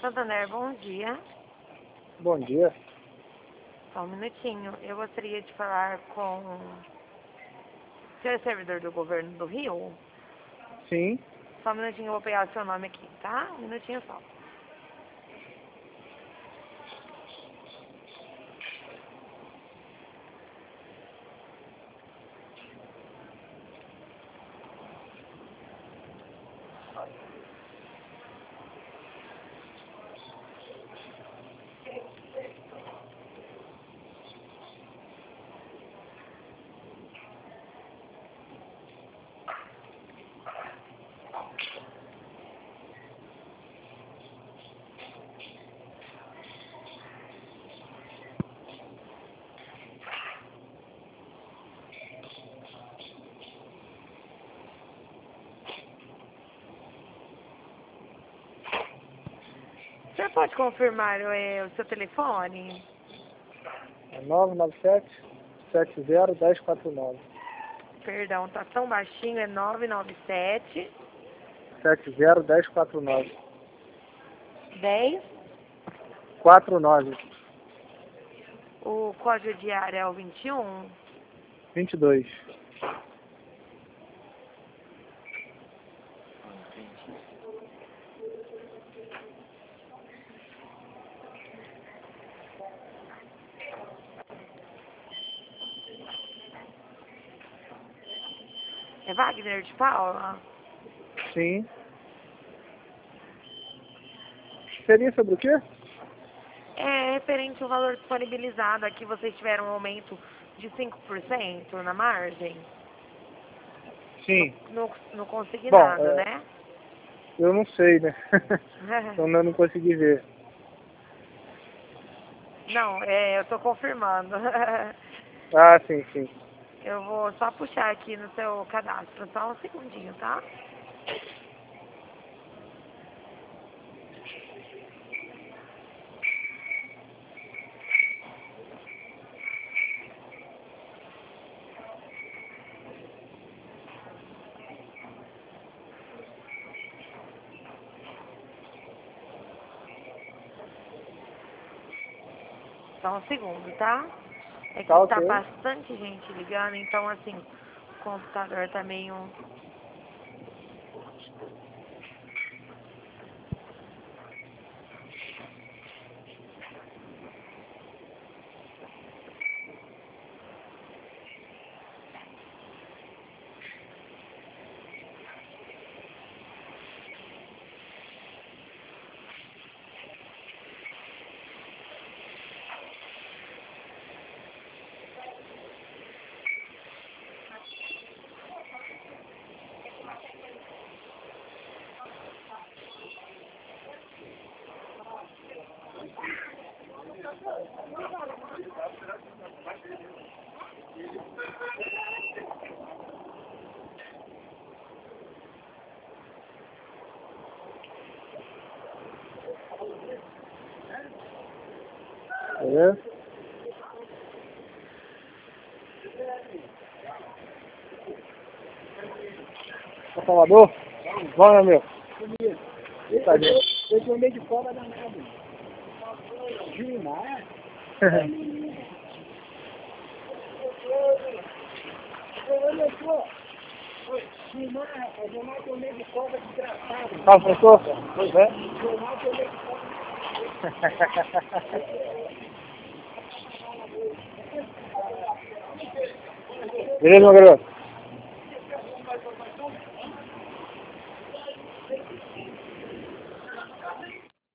Santander, bom dia. Bom dia. Só um minutinho. Eu gostaria de falar com... Você é servidor do governo do Rio? Sim. Só um minutinho, eu vou pegar o seu nome aqui, tá? Um minutinho só. Você pode confirmar o seu telefone? É 997-70-1049. Perdão, tá tão baixinho, é 997 70-1049. 10. 49. O código de área é o 21. 22. É Wagner de Paula? Sim. Seria sobre o quê? É referente ao valor disponibilizado. Aqui vocês tiveram um aumento de 5% na margem? Sim. No consignado, Bom, né? eu não sei, né? Então eu não consegui ver. Não, eu tô confirmando. Ah, sim, sim. Eu vou só puxar aqui no seu cadastro, só um segundinho, tá? Só um segundo, tá? É que Tá tá ok. bastante gente ligando, então assim, o computador tá meio... Beleza? Tá Salvador? Vamos, meu amigo. Tá bem. Eu tomei de fora danado. Gilmar? Olha só. Gilmar, rapaz, Gilmar tomei de cobra desgraçado. Tá, professor? Pois é. Gilmar tomei de cobra. Beleza, meu garoto?